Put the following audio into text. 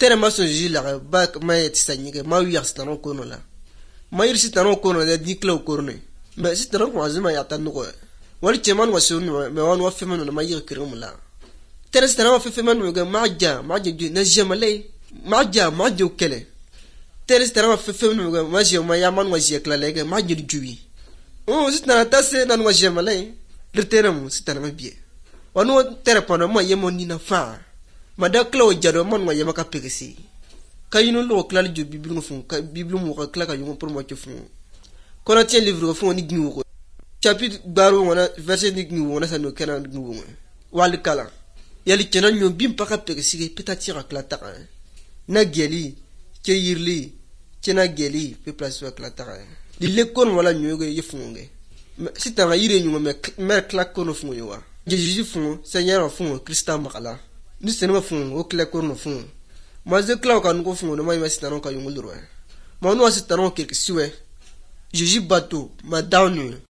tere maso jila ba ma yetsanyike ma wi yastano kono la ma yirsi tano kono da diklo korne ma sitano ko azuma ya tanu ko wal cheman wasunu me wan wa femanu ma yir kirum la tere sitano wa femanu ga maja ju na jamale maja kele tere sitano wa femanu ga ma je ma yaman wa je kala le ga maja juwi sitana tase nan wa jamale riteramu sitana ma biye wanu tere pano ma yemo ni na fa madakla o jado man wa yema ka pegesi kayinu lo klal ju biblu fun ka biblu mo ka kla ka yuma pour mo ci fun kono tien livre fun ni gnu ko chapitre baro wona verset ni gnu wona sanu kana gnu wal kala yali kenan nyom bim pa ka pegesi peta tira kla ta na geli ke yirli kena geli pe place wa kla ta di lekon wala nyoge yefunge sitanga yire nyuma me kla kono fun yo wa Jésus fun Seigneur fun Christ makala ni senema fun o kla kono fun ma ze kla ka ngo fun no ma sitano ka yungulro ma no sitano ke siwe Jésus bateau ma dawnu